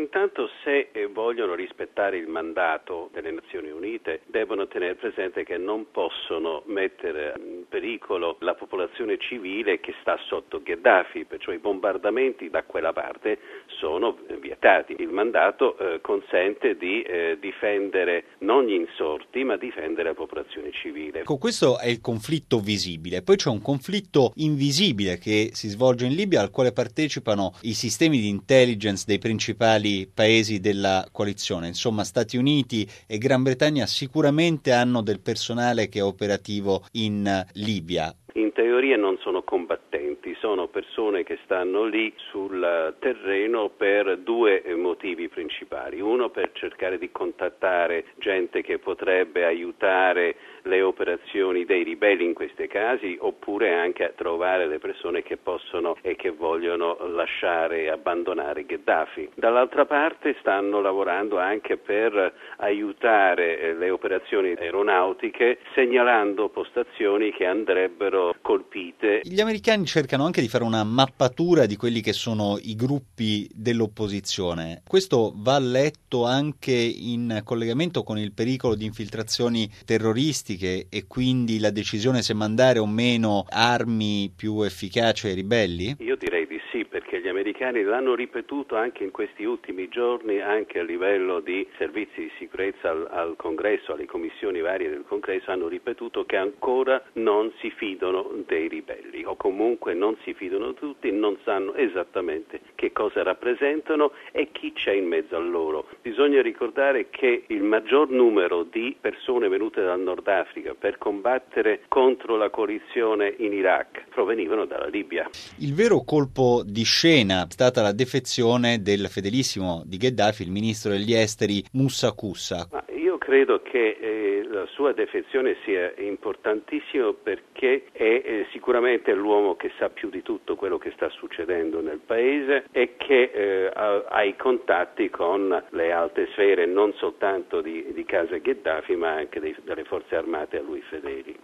Intanto, se vogliono rispettare il mandato delle Nazioni Unite, devono tenere presente che non possono mettere in pericolo la popolazione civile che sta sotto Gheddafi, perciò i bombardamenti da quella parte sono vietati. Il mandato consente di difendere non gli insorti, ma difendere la popolazione civile. Ecco, questo è il conflitto visibile. Poi c'è un conflitto invisibile che si svolge in Libia, al quale partecipano i sistemi di intelligence dei principali paesi della coalizione. Insomma, Stati Uniti e Gran Bretagna sicuramente hanno del personale che è operativo in Libia. In teoria non sono combattenti, sono persone che stanno lì sul terreno per due motivi principali. Uno, per cercare di contattare gente che potrebbe aiutare le operazioni dei ribelli in questi casi, oppure anche a trovare le persone che possono e che vogliono lasciare e abbandonare Gheddafi. Dall'altra parte stanno lavorando anche per aiutare le operazioni aeronautiche, segnalando postazioni che andrebbero colpite. Gli americani cercano anche di fare una mappatura di quelli che sono i gruppi dell'opposizione. Questo va letto anche in collegamento con il pericolo di infiltrazioni terroristiche e quindi la decisione se mandare o meno armi più efficaci ai ribelli? Io direi di sì, perché gli americani l'hanno ripetuto anche in questi ultimi giorni, anche a livello di servizi di sicurezza al Congresso, alle commissioni varie del Congresso, hanno ripetuto che ancora non si fidano dei ribelli, o comunque non si fidano tutti, non sanno esattamente che cosa rappresentano e chi c'è in mezzo a loro. Bisogna ricordare che il maggior numero di persone venute dal Nord Africa per combattere contro la coalizione in Iraq provenivano dalla Libia. Il vero colpo di scena è stata la defezione del fedelissimo di Gheddafi, il ministro degli esteri Moussa Coussa. Io credo che la sua defezione sia importantissima perché è sicuramente l'uomo che sa più di tutto quello che sta succedendo nel paese e che ha i contatti con le alte sfere non soltanto di casa Gheddafi ma anche delle forze armate a lui fedeli.